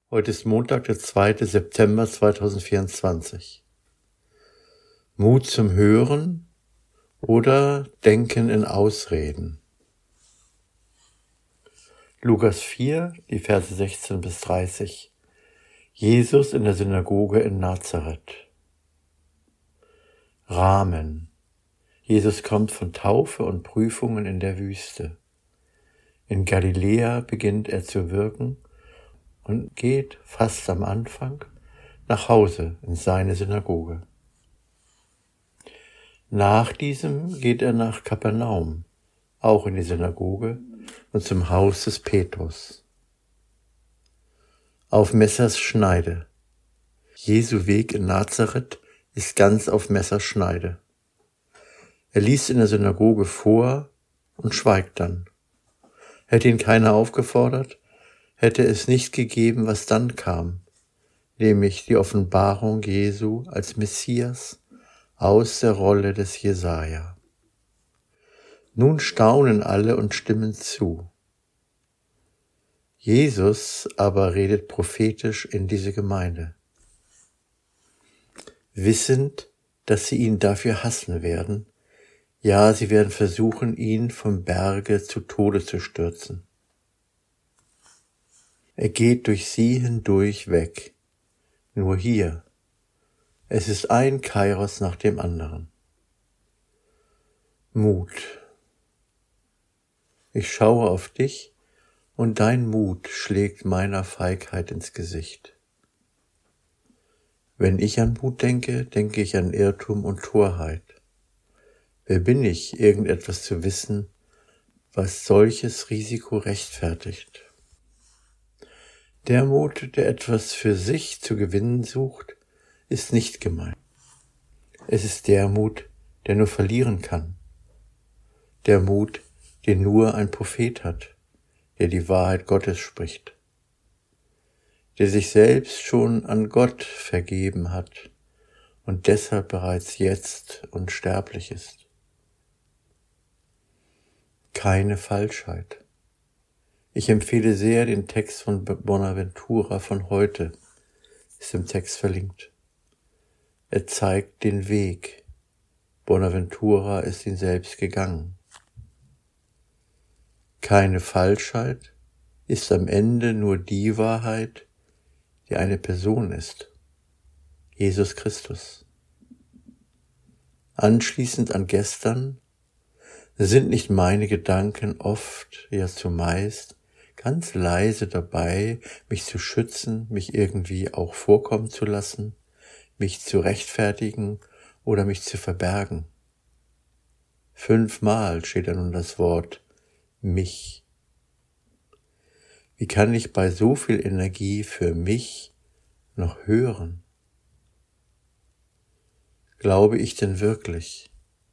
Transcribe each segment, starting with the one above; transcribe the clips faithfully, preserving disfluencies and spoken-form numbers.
Heute ist Montag, der zweite September zweitausendvierundzwanzig. Mut zum Hören oder Denken in Ausreden. Lukas vier, die Verse sechzehn bis dreißig. Jesus in der Synagoge in Nazareth. Rahmen. Jesus kommt von Taufe und Prüfungen in der Wüste. In Galiläa beginnt er zu wirken und geht fast am Anfang nach Hause in seine Synagoge. Nach diesem geht er nach Kapernaum, auch in die Synagoge und zum Haus des Petrus. Auf Messers Schneide. Jesu Weg in Nazareth ist ganz auf Messers Schneide. Er liest in der Synagoge vor und schweigt dann. Hätte ihn keiner aufgefordert, hätte es nicht gegeben, was dann kam, nämlich die Offenbarung Jesu als Messias aus der Rolle des Jesaja. Nun staunen alle und stimmen zu. Jesus aber redet prophetisch in diese Gemeinde, wissend, dass sie ihn dafür hassen werden. Ja, sie werden versuchen, ihn vom Berge zu Tode zu stürzen. Er geht durch sie hindurch weg. Nur hier. Es ist ein Kairos nach dem anderen. Mut. Ich schaue auf dich und dein Mut schlägt meiner Feigheit ins Gesicht. Wenn ich an Mut denke, denke ich an Irrtum und Torheit. Wer bin ich, irgendetwas zu wissen, was solches Risiko rechtfertigt? Der Mut, der etwas für sich zu gewinnen sucht, ist nicht gemein. Es ist der Mut, der nur verlieren kann. Der Mut, den nur ein Prophet hat, der die Wahrheit Gottes spricht. Der sich selbst schon an Gott vergeben hat und deshalb bereits jetzt unsterblich ist. Keine Falschheit. Ich empfehle sehr den Text von Bonaventura von heute, ist im Text verlinkt. Er zeigt den Weg. Bonaventura ist ihn selbst gegangen. Keine Falschheit ist am Ende nur die Wahrheit, die eine Person ist, Jesus Christus. Anschließend an gestern sind nicht meine Gedanken oft, ja zumeist, ganz leise dabei, mich zu schützen, mich irgendwie auch vorkommen zu lassen, mich zu rechtfertigen oder mich zu verbergen. Fünfmal steht da nun das Wort mich. Wie kann ich bei so viel Energie für mich noch hören? Glaube ich denn wirklich?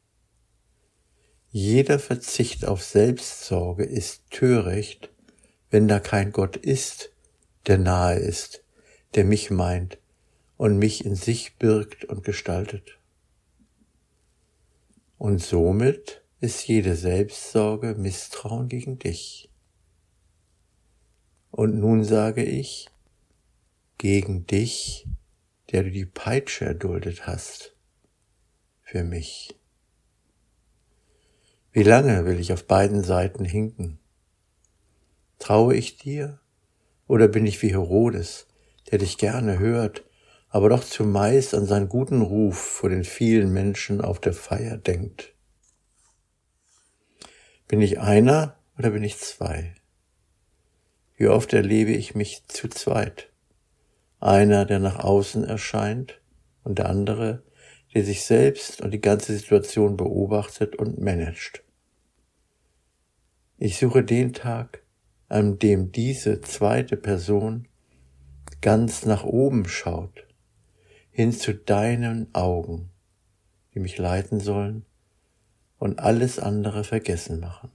Jeder Verzicht auf Selbstsorge ist töricht, wenn da kein Gott ist, der nahe ist, der mich meint und mich in sich birgt und gestaltet. Und somit ist jede Selbstsorge Misstrauen gegen dich. Und nun sage ich, gegen dich, der du die Peitsche erduldet hast, für mich. Wie lange will ich auf beiden Seiten hinken? Traue ich dir oder bin ich wie Herodes, der dich gerne hört, aber doch zumeist an seinen guten Ruf vor den vielen Menschen auf der Feier denkt? Bin ich einer oder bin ich zwei? Wie oft erlebe ich mich zu zweit? Einer, der nach außen erscheint und der andere, der sich selbst und die ganze Situation beobachtet und managt. Ich suche den Tag, an dem diese zweite Person ganz nach oben schaut, hin zu deinen Augen, die mich leiten sollen und alles andere vergessen machen.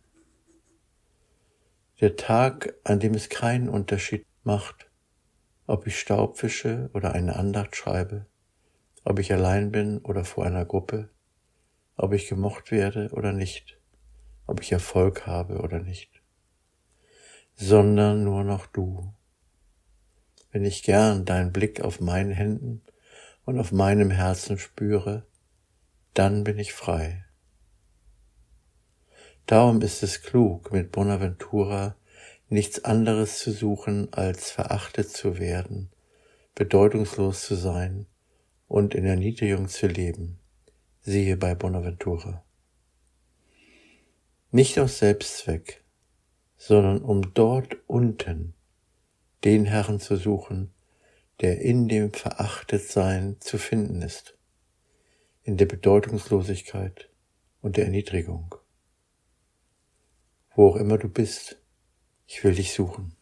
Der Tag, an dem es keinen Unterschied macht, ob ich Staub fische oder eine Andacht schreibe, ob ich allein bin oder vor einer Gruppe, ob ich gemocht werde oder nicht, ob ich Erfolg habe oder nicht, sondern nur noch du. wenn ich gern deinen Blick auf meinen Händen und auf meinem Herzen spüre, dann bin ich frei. Darum ist es klug, mit Bonaventura nichts anderes zu suchen, als verachtet zu werden, bedeutungslos zu sein und in Erniedrigung zu leben, siehe bei Bonaventura. Nicht aus Selbstzweck, sondern um dort unten den Herrn zu suchen, der in dem Verachtetsein zu finden ist, in der Bedeutungslosigkeit und der Erniedrigung. Wo auch immer du bist, ich will dich suchen.